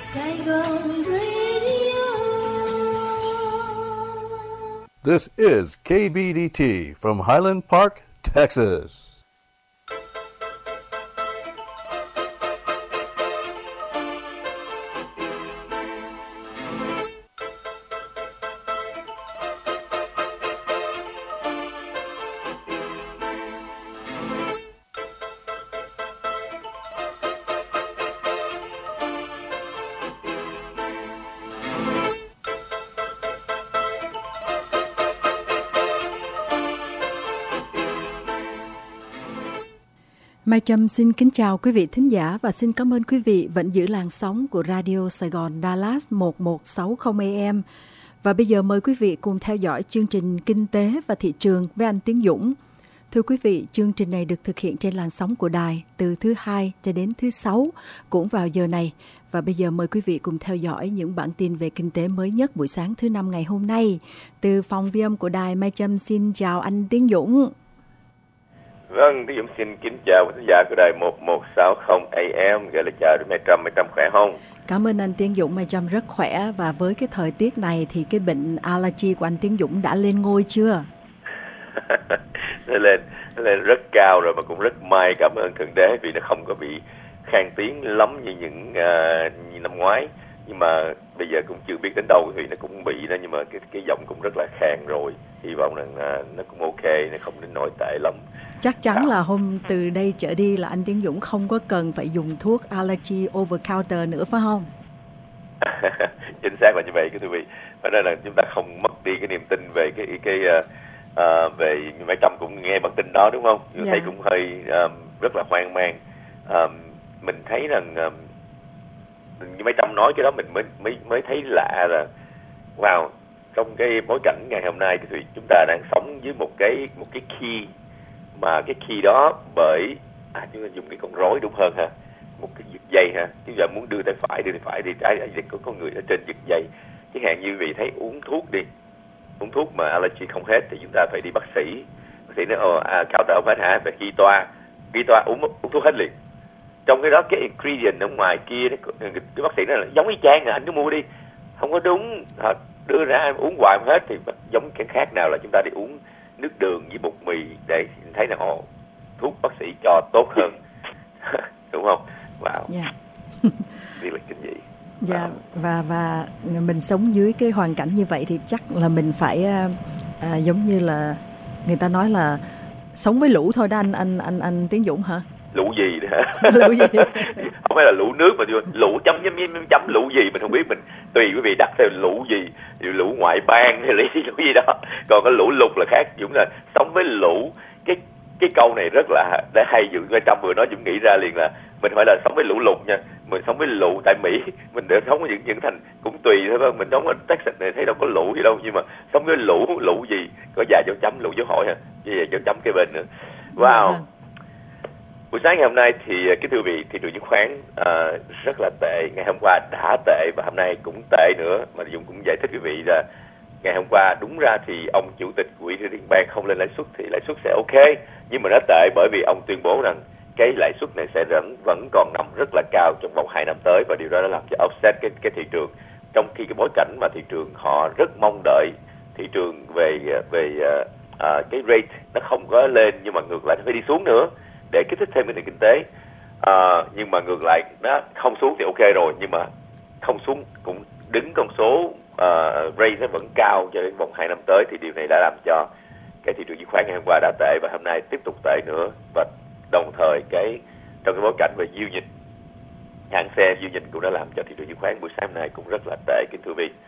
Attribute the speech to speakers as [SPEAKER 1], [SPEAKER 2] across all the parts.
[SPEAKER 1] Saigon Radio.
[SPEAKER 2] This is KBDT from Highland Park, Texas.
[SPEAKER 3] Mai Trâm xin kính chào quý vị thính giả và xin cảm ơn quý vị vẫn giữ làn sóng của Radio Sài Gòn Dallas 1160 AM. Và bây giờ mời quý vị cùng theo dõi chương trình Kinh tế và Thị trường với anh Tiến Dũng. Thưa quý vị, chương trình này được thực hiện trên làn sóng của đài từ thứ Hai cho đến thứ Sáu cũng vào giờ này. Và bây giờ mời quý vị cùng theo dõi những bản tin về kinh tế mới nhất buổi sáng thứ Năm ngày hôm nay. Từ phòng ghi âm của đài, Mai Trâm xin chào anh Tiến Dũng.
[SPEAKER 4] Vâng, Tiến Dũng xin kính chào quý khán giả của đài 1160 AM. Gửi lời chào đến Mai Trâm khỏe không?
[SPEAKER 3] Cảm ơn anh Tiến Dũng, Mai Trâm rất khỏe. Và với cái thời tiết này thì cái bệnh allergy của anh Tiến Dũng đã lên ngôi chưa?
[SPEAKER 4] nó lên rất cao rồi, mà cũng rất may cảm ơn Thượng Đế vì nó không có bị khang tiếng lắm như những như năm ngoái. Nhưng mà bây giờ cũng chưa biết đến đâu thì nó cũng bị đó, nhưng mà cái giọng cũng rất là khàn rồi. Hy vọng rằng nó cũng ok, nó không đến nổi tệ lắm.
[SPEAKER 3] Chắc chắn là hôm từ đây trở đi là anh Tiến Dũng không có cần phải dùng thuốc allergy over counter nữa phải không?
[SPEAKER 4] Chính xác là như vậy quý vị. Và nên là chúng ta không mất đi cái niềm tin về về Mai Trâm cũng nghe bản tin đó đúng không? Tôi thấy cũng hơi rất là hoang mang. Mình thấy rằng như Mai Trâm nói cái đó mình mới thấy lạ là wow, trong cái bối cảnh ngày hôm nay thì chúng ta đang sống với một cái key, mà cái key đó bởi chúng ta dùng cái con rối đúng hơn ha, một cái giật dây ha, chúng ta muốn đưa tay phải đi trái thì có người ở trên giật dây. Chẳng hạn như vị thấy uống thuốc mà allergy không hết thì chúng ta phải đi bác sĩ nói cao tờ không hết hả, phải ghi toa uống thuốc hết liền. Trong cái đó cái ingredient ở ngoài kia cái bác sĩ nói là giống y chang anh cứ mua đi, không có đúng thật, đưa ra uống hoài không hết thì giống cái khác nào là chúng ta đi uống nước đường với bột mì để thấy là thuốc bác sĩ cho tốt hơn. Đúng không? Wow. Đi là kinh dị.
[SPEAKER 3] Dạ, và mình sống dưới cái hoàn cảnh như vậy thì chắc là mình phải giống như là người ta nói là sống với lũ thôi đó anh Tiến Dũng hả?
[SPEAKER 4] Lũ gì đó?
[SPEAKER 3] Lũ gì?
[SPEAKER 4] Không phải là lũ nước mà lũ chấm lũ gì mình không biết, mình tùy quý vị đặt theo lũ gì, lũ ngoại bang hay lũ gì đó. Còn cái lũ lụt là khác. Dũng là sống với lũ. Cái câu này rất là đã hay. Dũng trong vừa nói Dũng nghĩ ra liền là mình phải là sống với lũ lụt nha, mình sống với lũ tại Mỹ, mình để sống với những thành cũng tùy thôi. Mình sống ở Texas này thấy đâu có lũ gì đâu, nhưng mà sống với lũ gì có vài dấu chấm, lũ dấu hỏi ha, với vài dấu chấm cái bên nữa. Wow. Buổi sáng ngày hôm nay thì cái thưa vị, thị trường chứng khoán rất là tệ. Ngày hôm qua đã tệ và hôm nay cũng tệ nữa. Mà Dũng cũng giải thích quý vị là ngày hôm qua đúng ra thì ông chủ tịch quỹ liên bang không lên lãi suất thì lãi suất sẽ ok, nhưng mà nó tệ bởi vì ông tuyên bố rằng cái lãi suất này sẽ vẫn còn nằm rất là cao trong vòng 2 năm tới, và điều đó đã làm cho offset cái thị trường, trong khi cái bối cảnh mà thị trường họ rất mong đợi thị trường về cái rate nó không có lên, nhưng mà ngược lại nó phải đi xuống nữa để kích thích thêm cái nền kinh tế. Nhưng mà ngược lại nó không xuống thì ok rồi, nhưng mà không xuống cũng đứng con số rate nó vẫn cao cho đến vòng 2 năm tới, thì điều này đã làm cho cái thị trường chứng khoán ngày hôm qua đã tệ và hôm nay tiếp tục tệ nữa. Và đồng thời trong cái bối cảnh về yield nhìn, hãng xe yield nhìn cũng đã làm cho thị trường chứng khoán buổi sáng hôm nay cũng rất là tệ kính thưa vị.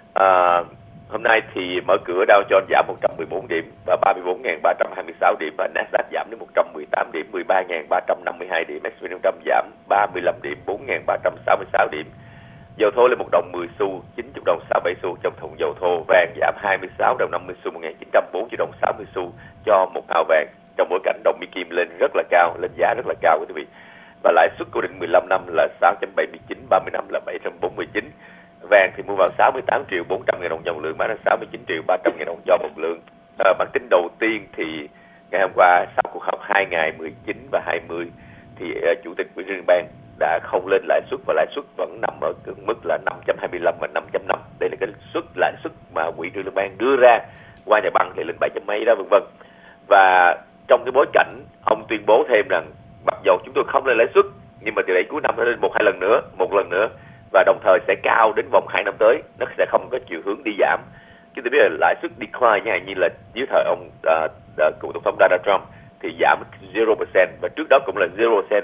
[SPEAKER 4] Hôm nay thì mở cửa Dow Jones giảm 114 điểm và 34.326 điểm, và Nasdaq giảm đến 118 điểm, 13.352 điểm, S&P 500 giảm 35 điểm, 4.366 điểm. Dầu thô lên 1 đồng 10 xu, 90 đồng 67 xu trong thùng dầu thô. Vàng giảm 26 đồng 50 xu, 1.940 đồng 60 xu cho một ao vàng, trong bối cảnh đồng Mỹ Kim lên rất là cao, lên giá rất là cao quý vị. Và lãi suất cố định 15 năm là 6.79, 30 năm là 749. Vàng thì mua vào 68 triệu 400 ngàn đồng cho một lượng, bán ra 69 triệu 300 ngàn đồng cho một lượng. Bản tin đầu tiên thì ngày hôm qua sau cuộc họp 2 ngày 19 và 20 thì Chủ tịch Quỹ liên bang đã không lên lãi suất và lãi suất vẫn nằm ở cái mức là 5.25 và 5.5. Đây là cái lãi suất mà Quỹ Liên bang đưa ra qua nhà băng thì lên 7 mấy đó, vân vân. Và trong cái bối cảnh ông tuyên bố thêm rằng mặc dù chúng tôi không lên lãi suất nhưng mà từ đây cuối năm nó lên một lần nữa và đồng thời sẽ cao đến vòng 2 năm tới, nó sẽ không có chiều hướng đi giảm. Chúng ta biết là lãi suất decline như là dưới thời ông cựu tổng thống Donald Trump thì giảm 0% và trước đó cũng là 0%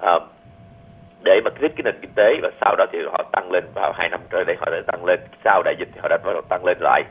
[SPEAKER 4] để mà kích thích cái nền kinh tế, và sau đó thì họ tăng lên vào 2 năm trở lại đây, họ đã tăng lên, sau đại dịch thì họ đã bắt đầu tăng lên lại,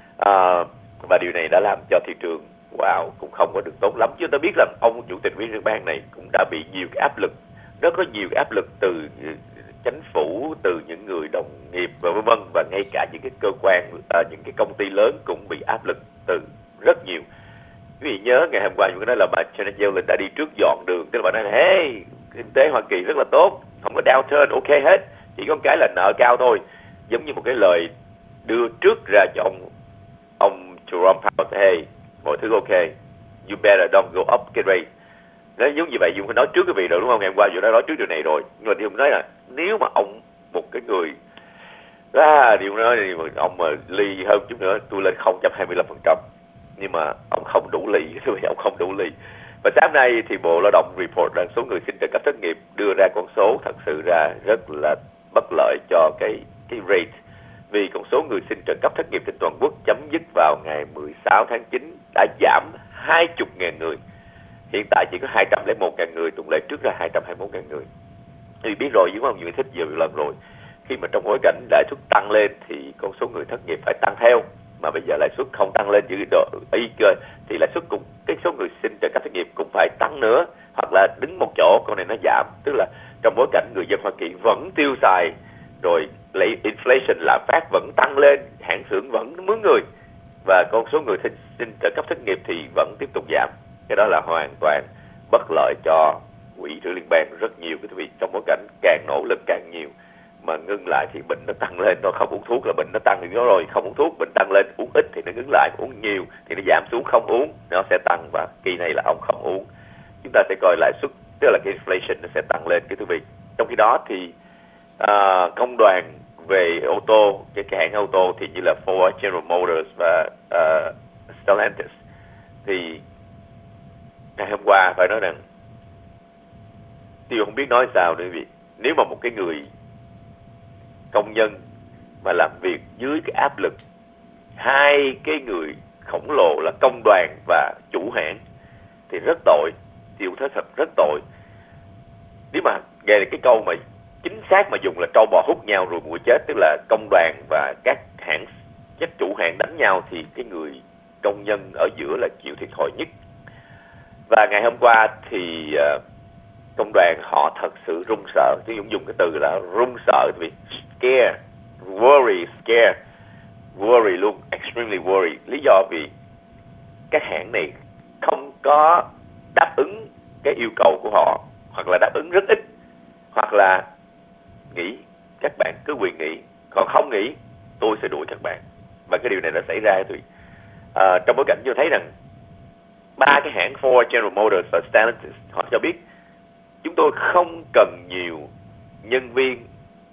[SPEAKER 4] và điều này đã làm cho thị trường cũng không có được tốt lắm. Chúng ta biết là ông chủ tịch Quỹ Liên bang này cũng đã bị nhiều cái áp lực, rất có nhiều áp lực từ chính phủ, từ những người đồng nghiệp và vân vân, và ngay cả những cái cơ quan, những cái công ty lớn cũng bị áp lực từ rất nhiều. Quý vị nhớ ngày hôm qua chúng nói là bà Janet Yellen đã đi trước dọn đường, tức là bà nói là hey, kinh tế Hoa Kỳ rất là tốt, không có downturn, ok hết, chỉ có cái là nợ cao thôi, giống như một cái lời đưa trước ra cho ông Jerome Powell, hey, mọi thứ ok, you better don't go up cái rate. Nó giống như vậy, Dung có nói trước cái vị rồi đúng không? Ngày hôm qua Dung đã nói trước điều này rồi, nhưng mà Dung nói là nếu mà ông một cái người Dung nói thì ông mà ly hơn chút nữa tôi lên 0.25%, nhưng mà ông không đủ lì, ông không đủ lì. Và sáng nay thì Bộ Lao động report rằng số người xin trợ cấp thất nghiệp đưa ra con số thật sự ra rất là bất lợi cho cái rate, vì con số người xin trợ cấp thất nghiệp trên toàn quốc chấm dứt vào ngày 16 tháng 9 đã giảm 20.000 người. Hiện tại chỉ có 201.000 người, tuần lễ trước ra 221.000 người. Thì biết rồi, đúng không? Nhiều thích nhiều lần rồi. Khi mà trong bối cảnh lãi suất tăng lên thì con số người thất nghiệp phải tăng theo, mà bây giờ lãi suất không tăng lên như độ y cơ thì lãi suất cũng, cái số người xin trợ cấp thất nghiệp cũng phải tăng nữa, hoặc là đứng một chỗ con này nó giảm. Tức là trong bối cảnh người dân Hoa Kỳ vẫn tiêu xài, rồi lấy inflation, lạm phát vẫn tăng lên, hãng xưởng vẫn mướn người, và con số người xin trợ cấp thất nghiệp thì vẫn tiếp tục giảm. Cái đó là hoàn toàn bất lợi cho Quỹ Trữ Liên bang rất nhiều, cái vì trong bối cảnh càng nỗ lực càng nhiều mà ngưng lại thì bệnh nó tăng lên. Nó không uống thuốc là bệnh nó tăng thì nó rồi, không uống thuốc bệnh tăng lên, uống ít thì nó ngưng lại, uống nhiều thì nó giảm xuống, không uống nó sẽ tăng. Và kỳ này là ông không uống, chúng ta sẽ coi lãi suất, tức là cái inflation nó sẽ tăng lên, cái thưa vị. Trong khi đó thì công đoàn về ô tô, cái hãng ô tô thì như là Ford, General Motors và Stellantis thì ngày hôm qua phải nói rằng tôi không biết nói sao nữa, vì nếu mà một cái người công nhân mà làm việc dưới cái áp lực hai cái người khổng lồ là công đoàn và chủ hãng thì rất tội, chịu thế thật rất tội. Nếu mà nghe cái câu mà chính xác mà dùng là trâu bò hút nhau rồi mũi chết, tức là công đoàn và các chủ hãng đánh nhau, thì cái người công nhân ở giữa là chịu thiệt thòi nhất. Và ngày hôm qua thì công đoàn họ thật sự run sợ, tôi dùng cái từ là run sợ, vì scare, worry, scare, worry luôn, extremely worry. Lý do vì các hãng này không có đáp ứng cái yêu cầu của họ, hoặc là đáp ứng rất ít, hoặc là nghỉ, các bạn cứ quyền nghỉ, còn không nghỉ tôi sẽ đuổi các bạn. Và cái điều này đã xảy ra tụi trong bối cảnh tôi thấy rằng ba cái hãng Ford, General Motors và Stellantis họ cho biết chúng tôi không cần nhiều nhân viên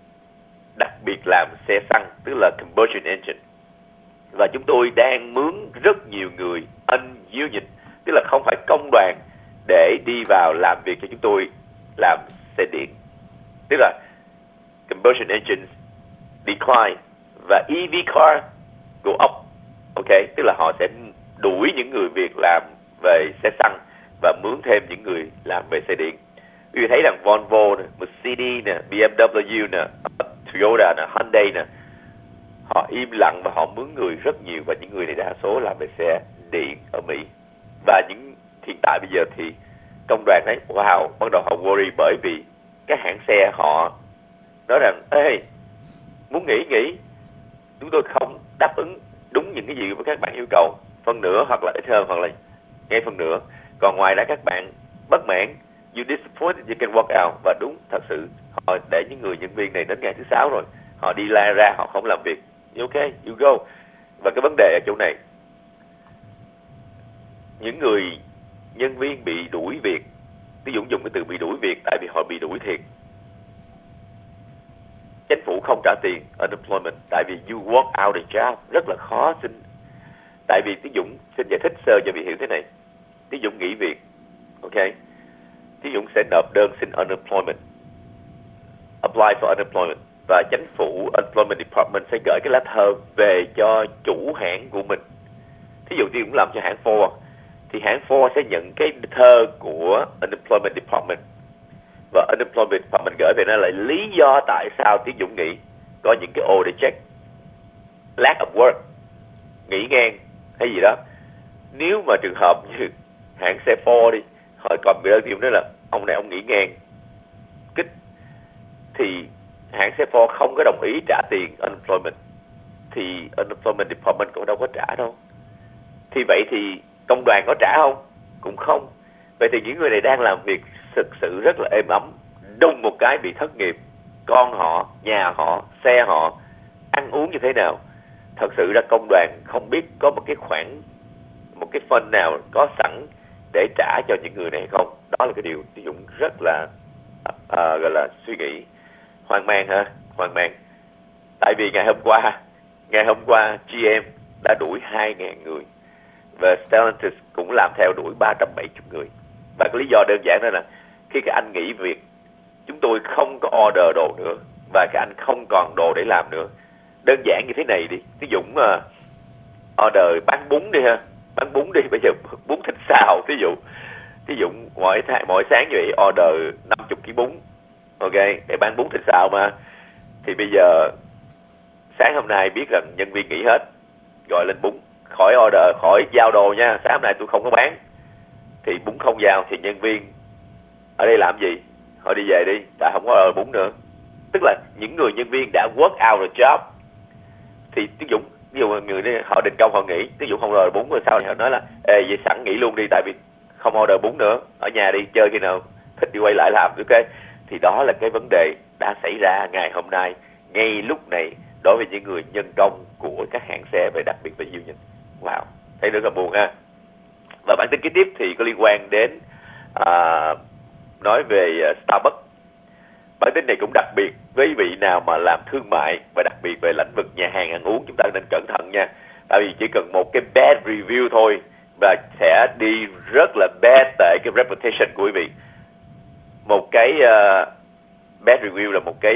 [SPEAKER 4] đặc biệt làm xe xăng, tức là combustion engine, và chúng tôi đang mướn rất nhiều người ununion, tức là không phải công đoàn, để đi vào làm việc cho chúng tôi làm xe điện. Tức là combustion engines decline và EV car go up. Ok, tức là họ sẽ đuổi những người Việt làm về xe xăng và mướn thêm những người làm về xe điện. Quý vị thấy rằng Volvo nè, Mercedes nè, BMW nè, Toyota nè, Hyundai nè, họ im lặng và họ mướn người rất nhiều, và những người này đa số làm về xe điện ở Mỹ. Và những hiện tại bây giờ thì công đoàn ấy, bắt đầu họ worry, bởi vì các hãng xe họ nói rằng ê, muốn nghỉ, chúng tôi không đáp ứng đúng những cái gì mà các bạn yêu cầu, phân nửa hoặc là ít hơn, hoặc là ngay phân nửa. Còn ngoài ra các bạn bất mãn, you disappointed, you can walk out. Và đúng, thật sự họ để những người nhân viên này đến ngày thứ 6 rồi, họ đi la ra, họ không làm việc. Ok, you go. Và cái vấn đề ở chỗ này, những người nhân viên bị đuổi việc, ví dụ dùng cái từ bị đuổi việc tại vì họ bị đuổi thiệt, chủ không trả tiền unemployment, tại vì you work out a job, rất là khó xin. Tại vì Tiến Dũng xin giải thích sơ cho vị hiểu thế này. Tiến Dũng nghỉ việc, ok, Tiến Dũng sẽ nộp đơn xin unemployment, apply for unemployment, và chính phủ Employment Department sẽ gửi cái lá thơ về cho chủ hãng của mình. Thí dụ Tiến Dũng làm cho hãng Ford, thì hãng Ford sẽ nhận cái thơ của Unemployment Department, và Unemployment Department gửi về nó là lý do tại sao Tiến Dũng nghỉ, có những cái ô để check, lack of work, nghỉ ngang hay gì đó. Nếu mà trường hợp như hãng xe Ford đi, họ còn bị đơn Tiến Dũng nói là ông này ông nghỉ ngang kích, thì hãng xe Ford không có đồng ý trả tiền unemployment, thì Unemployment Department cũng đâu có trả đâu. Thì vậy thì công đoàn có trả không? Cũng không. Vậy thì những người này đang làm việc thực sự rất là êm ấm, đùng một cái bị thất nghiệp, con họ, nhà họ, xe họ, ăn uống như thế nào? Thật sự ra công đoàn không biết có một cái khoản, một cái fund nào có sẵn để trả cho những người này hay không? Đó là cái điều Tiến Dũng rất là gọi là suy nghĩ. Hoang mang hả? Hoang mang. Tại vì ngày hôm qua GM đã đuổi 2.000 người và Stellantis cũng làm theo đuổi 370 người. Và cái lý do đơn giản đó là khi các anh nghỉ việc, chúng tôi không có order đồ nữa và các anh không còn đồ để làm nữa. Đơn giản như thế này đi, ví dụ order bán bún đi ha, bán bún đi, bây giờ bún thịt xào ví dụ mỗi sáng vậy order 50 kg bún, ok, để bán bún thịt xào mà. Thì bây giờ sáng hôm nay biết rằng nhân viên nghỉ hết, gọi lên bún, khỏi order, khỏi giao đồ nha, sáng hôm nay tôi không có bán, thì bún không giao, thì nhân viên ở đây làm gì? Họ đi về đi, tại không có order bún nữa. Tức là những người nhân viên đã work out the job, thì Tiến Dũng, ví dụ người họ đình công họ nghỉ, Tiến Dũng không order bún rồi sao thì họ nói là ê vậy sẵn nghỉ luôn đi, tại vì không order bún nữa, ở nhà đi chơi, khi nào thích đi quay lại làm, ok. Thì đó là cái vấn đề đã xảy ra ngày hôm nay, ngay lúc này, đối với những người nhân công của các hãng xe, và đặc biệt là union. Wow, thấy rất là buồn ha. Và bản tin kế tiếp thì có liên quan đến nói về Starbucks. Bản tin này cũng đặc biệt với vị nào mà làm thương mại và đặc biệt về lĩnh vực nhà hàng ăn uống, chúng ta nên cẩn thận nha. Tại vì chỉ cần một cái bad review thôi và sẽ đi rất là bad tại cái reputation của quý vị. Một cái bad review là một cái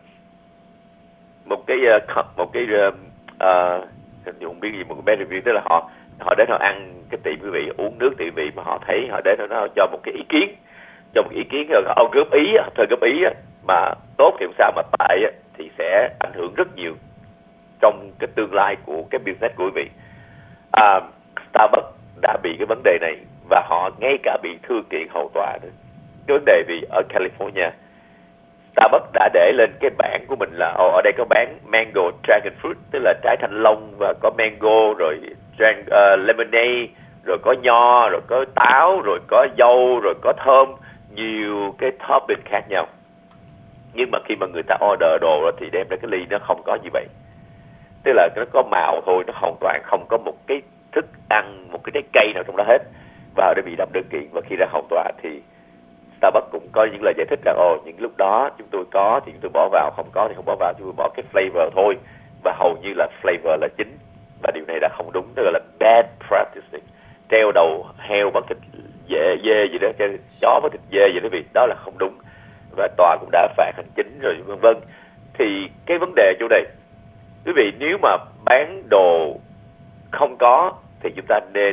[SPEAKER 4] không biết gì, một cái bad review tức là họ đến họ ăn cái tiệm quý vị, uống nước tiệm quý vị mà họ thấy họ đến họ cho một cái ý kiến, rồi ông góp ý mà tốt thì không sao, mà tệ thì sẽ ảnh hưởng rất nhiều trong cái tương lai của cái business của quý vị. Starbucks đã bị cái vấn đề này và họ ngay cả bị thư kiện hầu tòa nữa. Cái vấn đề vì ở California, Starbucks đã để lên cái bảng của mình là ở đây có bán mango dragon fruit, tức là trái thanh long, và có mango, rồi lemonade, rồi có nho, rồi có táo, rồi có dâu, rồi có thơm, nhiều cái topping khác nhau. Nhưng mà khi mà người ta order đồ rồi thì đem ra cái ly nó không có như vậy, tức là nó có màu thôi, nó hoàn toàn không có một cái thức ăn, một cái trái cây nào trong đó hết, và đã bị đâm đơn kiện. Và khi ra hầu tòa thì Starbucks cũng có những lời giải thích rằng những lúc đó chúng tôi có thì chúng tôi bỏ vào, không có thì không bỏ vào, chúng tôi bỏ cái flavor thôi, và hầu như là flavor là chính, và điều này đã không đúng, tức là bad practice, treo đầu heo bằng thịt dê gì đó, chó với thịt dê gì đó, vì đó là không đúng, và tòa cũng đã phạt hành chính rồi vân vân. Thì cái vấn đề chỗ đây, quý vị nếu mà bán đồ không có thì chúng ta nên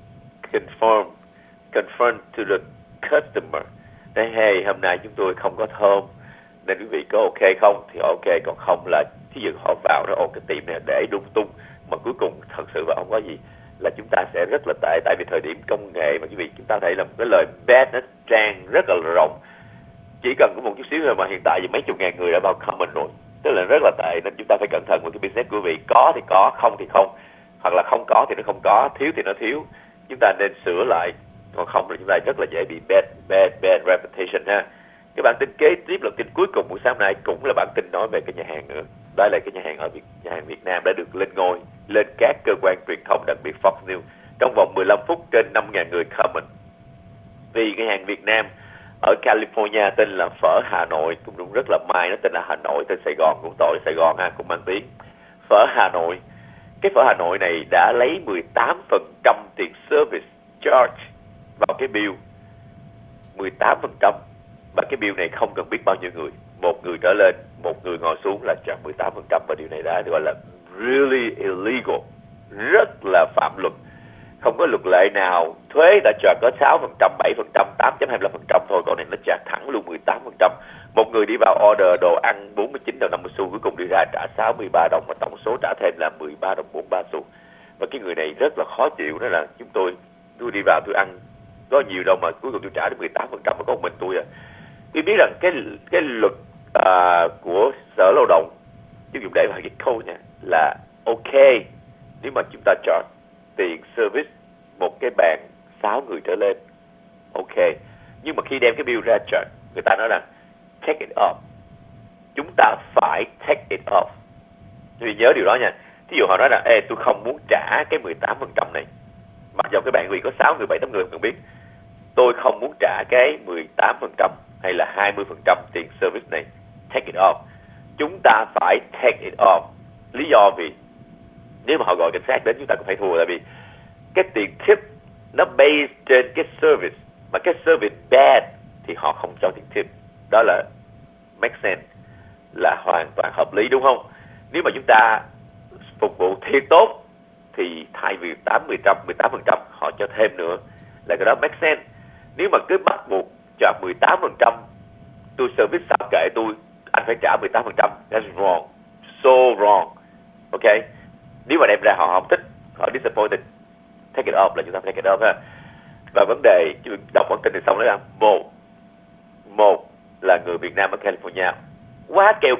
[SPEAKER 4] confirm to the customer. Nói hey, hôm nay chúng tôi không có thơm nên quý vị có ok không? Thì ok, còn không là thí dụ họ vào đó cái tiệm này để lung tung mà cuối cùng thật sự là không có gì, là chúng ta sẽ rất là tệ. Tại vì thời điểm công nghệ mà quý vị, chúng ta thấy là một cái lời bad nó trang rất là rộng, chỉ cần có một chút xíu thôi mà hiện tại thì mấy chục ngàn người đã vào comment rồi, tức là rất là tệ. Nên chúng ta phải cẩn thận với cái business của quý vị, có thì có, không thì không, hoặc là không có thì nó không có, thiếu thì nó thiếu, chúng ta nên sửa lại, còn không thì chúng ta rất là dễ bị bad reputation ha. Cái bản tin kế tiếp là tin cuối cùng buổi sáng nay cũng là bản tin nói về cái nhà hàng nữa. Đó là cái nhà hàng nhà hàng Việt Nam đã được lên ngôi lên các cơ quan truyền thông, đặc biệt Fox News, trong vòng 15 phút trên 5.000 người comment. Vì cái hàng Việt Nam ở California tên là phở Hà Nội, cũng đúng rất là may nó tên là Hà Nội, tên Sài Gòn cũng tội Sài Gòn ha, cũng mang tiếng phở Hà Nội. Cái phở Hà Nội này đã lấy 18% tiền service charge vào cái bill, 18%, và cái bill này không cần biết bao nhiêu người, một người trở lên, một người ngồi xuống là charge 18%, và điều này đã gọi là really illegal, rất là phạm luật. Không có luật lệ nào thuế đã charge có 6%, 7%, 8.25% thôi, còn này nó charge thẳng luôn 18%. Một người đi vào order đồ ăn 49 đồng 50 xu, cuối cùng đi ra trả 63 đồng, và tổng số trả thêm là 13 đồng 43 xu. Và cái người này rất là khó chịu, đó là tôi đi vào tôi ăn có nhiều đâu mà cuối cùng tôi trả được 18%, mà có một mình tôi à. Tôi biết rằng cái luật của Sở Lao động, chứ dùng để vào cái câu nha, là ok nếu mà chúng ta charge tiền service một cái bàn 6 người trở lên, ok. Nhưng mà khi đem cái bill ra charge, người ta nói rằng take it off. Chúng ta phải take it off. Vì nhớ điều đó nha. Thí dụ họ nói là tôi không muốn trả cái 18% này, mặc dù cái bàn vì có 6 người, 7-8 người cần biết, tôi không muốn trả cái 18% hay là 20% tiền service này, take it off. Chúng ta phải take it off. Lý do vì nếu mà họ gọi cảnh sát đến chúng ta cũng phải thua, tại vì cái tiền tip nó based trên cái service, mà cái service bad thì họ không cho tiền tip. Đó là make sense, là hoàn toàn hợp lý, đúng không? Nếu mà chúng ta phục vụ thiệt tốt thì thay vì 18% họ cho thêm nữa, là cái đó make sense. Nếu mà cứ bắt buộc cho 18%, tôi service sao kệ tôi, anh phải trả 18%, that's wrong, so wrong, ok? Nếu mà đem ra họ không thích, họ disappointed, take it off là chúng ta phải take it off ha. Và vấn đề đọc bản tin thì xong đó là một là người Việt Nam ở California quá keo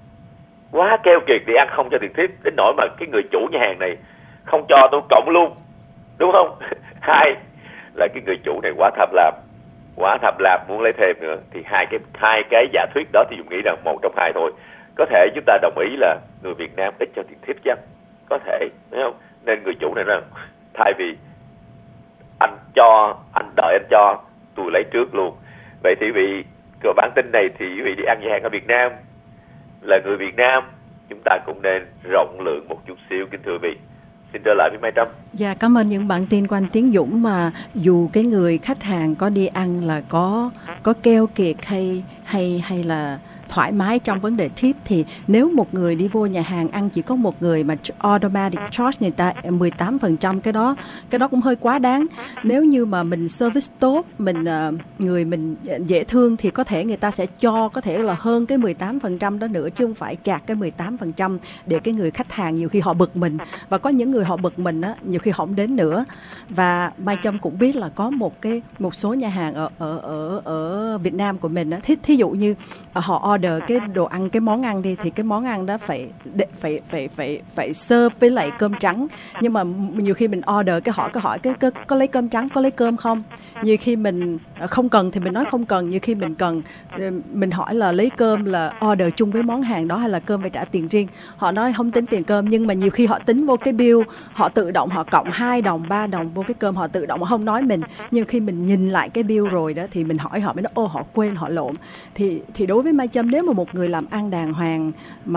[SPEAKER 4] kiệt đi ăn không cho tiền tip, đến nỗi mà cái người chủ nhà hàng này không cho tôi cộng luôn, đúng không? Hai là cái người chủ này quá tham lam muốn lấy thêm nữa. Thì hai cái giả thuyết đó thì dùng nghĩ rằng một trong hai thôi. Có thể chúng ta đồng ý là người Việt Nam ít cho tiền tip chắc, có thể, đúng không? Nên người chủ này nói thay vì anh đợi anh cho, tôi lấy trước luôn. Vậy thì vì bản tin này thì quý vị đi ăn nhà hàng ở Việt Nam, là người Việt Nam, chúng ta cũng nên rộng lượng một chút xíu, kính thưa quý vị. Xin trở lại với Mai Trâm.
[SPEAKER 3] Dạ, cảm ơn những bản tin của anh Tiến Dũng. Mà dù cái người khách hàng có đi ăn là có keo kiệt hay là thoải mái trong vấn đề tip, thì nếu một người đi vô nhà hàng ăn chỉ có một người mà automatic charge người ta 18%, cái đó cũng hơi quá đáng. Nếu như mà mình service tốt, người mình dễ thương thì có thể người ta sẽ cho có thể là hơn cái 18% đó nữa, chứ không phải chạc cái 18% để cái người khách hàng nhiều khi họ bực mình, và có những người họ bực mình á, nhiều khi họ không đến nữa. Và Mai Trâm cũng biết là có một số nhà hàng ở Việt Nam của mình á, thí dụ như họ order cái đồ ăn, cái món ăn đi, thì cái món ăn đó phải serve với lại cơm trắng. Nhưng mà nhiều khi mình order cái hỏi có lấy cơm trắng, có lấy cơm không. Nhiều khi mình không cần thì mình nói không cần, nhiều khi mình cần, mình hỏi là lấy cơm là order chung với món hàng đó hay là cơm phải trả tiền riêng. Họ nói không tính tiền cơm, nhưng mà nhiều khi họ tính vô cái bill, họ tự động họ cộng 2 đồng 3 đồng vô cái cơm, họ tự động, họ không nói mình. Nhưng khi mình nhìn lại cái bill rồi đó thì mình hỏi họ mới nói họ quên, họ lộn. Thì đối với Mai Trâm, nếu mà một người làm ăn đàng hoàng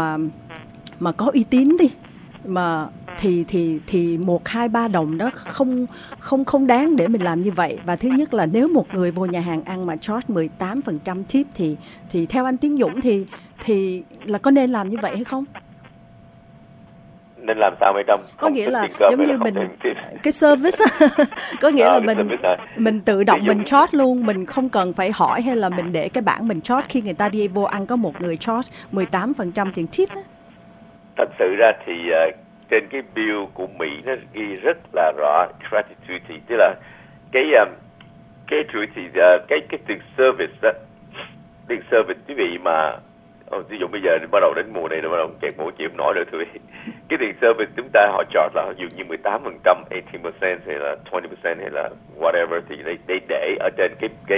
[SPEAKER 3] mà có uy tín đi, mà thì 1, 2, 3 đồng đó không đáng để mình làm như vậy. Và thứ nhất là nếu một người vô nhà hàng ăn mà charge 18% tip thì theo anh Tiến Dũng thì là có nên làm như vậy hay không?
[SPEAKER 4] Nên làm sao Mai Trâm?
[SPEAKER 3] Có nghĩa là giống như mình cái service có nghĩa là mình tự động mình charge luôn, mình không cần phải hỏi hay là mình để cái bảng mình charge khi người ta đi vô ăn có một người charge 18% tiền tip á.
[SPEAKER 4] Thật sự ra thì trên cái bill của Mỹ nó ghi rất là rõ gratuity, tức là cái gratuity, cái tiền service đó, tiền service quý vị mà ví dụ bây giờ bắt đầu đến mùa này rồi, bắt đầu kẹt mũi chịu không nổi nữa thôi. Cái tiền service chúng ta họ charge là dường như 18%, 18% hay là 20% hay là whatever, thì để ở trên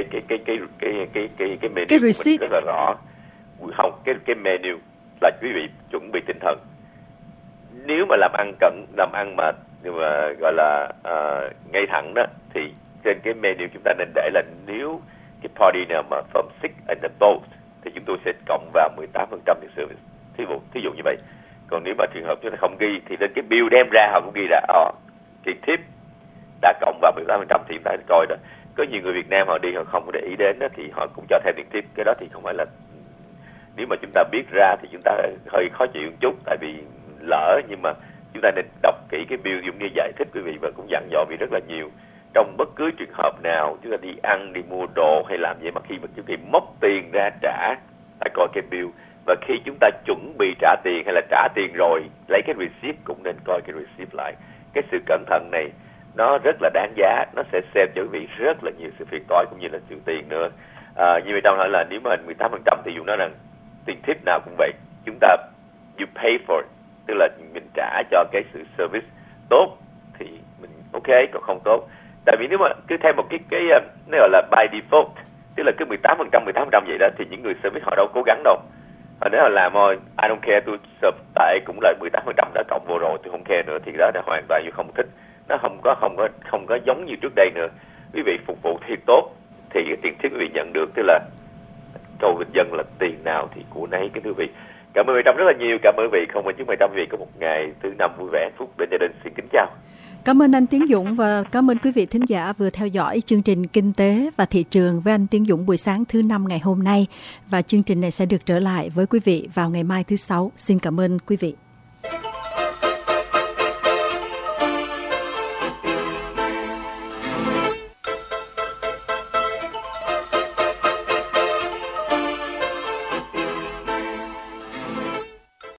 [SPEAKER 4] cái menu
[SPEAKER 3] cái receipt
[SPEAKER 4] rất là rõ. Không, cái menu là quý vị chuẩn bị tinh thần. Nếu mà làm ăn mà gọi là ngay thẳng đó, thì trên cái menu chúng ta nên để là nếu cái party nào mà from sick and above thì chúng tôi sẽ cộng vào 18% tiền service. Thí dụ như vậy. Còn nếu mà trường hợp chúng ta không ghi thì lên cái bill đem ra họ cũng ghi là tiền tip đã cộng vào 18% thì chúng ta coi đó. Có nhiều người Việt Nam họ đi họ không có để ý đến đó, thì họ cũng cho thêm tiền tip. Cái đó thì không phải là, nếu mà chúng ta biết ra thì chúng ta hơi khó chịu một chút, tại vì lỡ, nhưng mà chúng ta nên đọc kỹ cái bill giống như giải thích quý vị, và cũng dặn dò vì rất là nhiều. Trong bất cứ trường hợp nào chúng ta đi ăn, đi mua đồ hay làm gì mà khi mà chúng ta móc tiền ra trả, phải coi cái bill. Và khi chúng ta chuẩn bị trả tiền hay là trả tiền rồi lấy cái receipt cũng nên coi cái receipt lại. Cái sự cẩn thận này nó rất là đáng giá, nó sẽ save cho quý vị rất là nhiều sự phiền toái cũng như là nhiều tiền nữa. Như vậy trong hỏi là nếu mà 18% thì dùng nó rằng tiền tip nào cũng vậy, chúng ta you pay for it, tức là mình trả cho cái sự service tốt thì mình ok, còn không tốt. Tại vì nếu mà cứ theo một cái nó gọi là by default, tức là cứ 18% vậy đó, thì những người service họ đâu cố gắng đâu. Họ nếu họ làm thôi, I don't care, tôi serve tại cũng là 18% đã cộng vô rồi, tôi không care nữa, thì đó là hoàn toàn như không thích. Nó không có giống như trước đây nữa. Quý vị phục vụ thiệt tốt thì cái tiền tip quý vị nhận được, tức là câu bình dân là tiền nào thì của nấy. Cái quý vị, cảm ơn Trâm rất là nhiều. Cảm ơn quý vị, không quên chúc Trâm quý vị có một ngày thứ năm vui vẻ hạnh phúc bên gia đình. Xin kính chào.
[SPEAKER 3] Cảm ơn anh Tiến Dũng và cảm ơn quý vị thính giả vừa theo dõi chương trình Kinh tế và Thị trường với anh Tiến Dũng buổi sáng thứ năm ngày hôm nay. Và chương trình này sẽ được trở lại với quý vị vào ngày mai thứ Sáu. Xin cảm ơn quý vị.